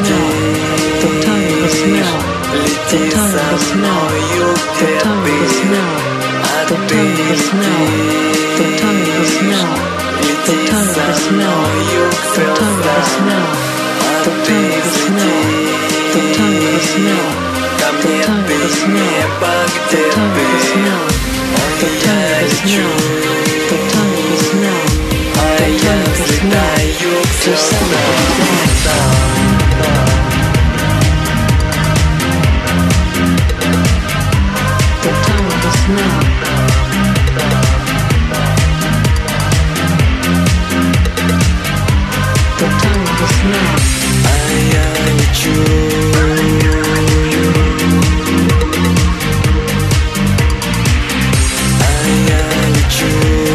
Лети со мною, где ты отдыхаешь. Лети со мною к звездам, а ты взлети ко мне, ты небо, где ты. Я лечу, а я взлетаю к звездам. А я лечу, а я лечу,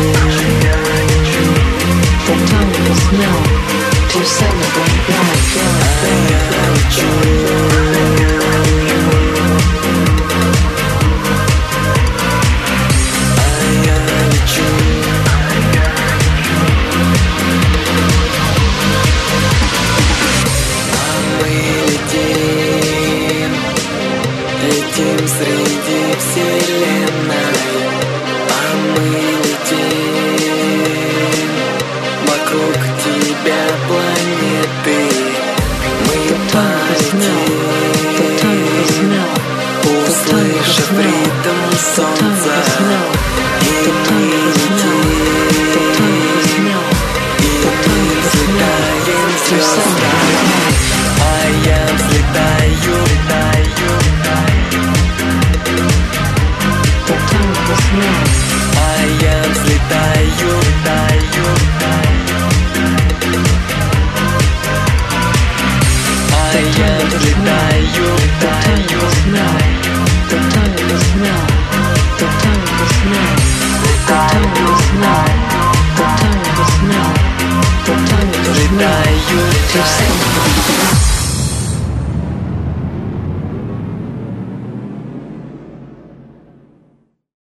летим среди вселенной, а мы летим вокруг тебя планеты. Мы полетим, услышав ритм солнца, и мы летим, и мы взлетаем к звездам. А я взлетаю, а я взлетаю, а я взлетаю, взлетаю.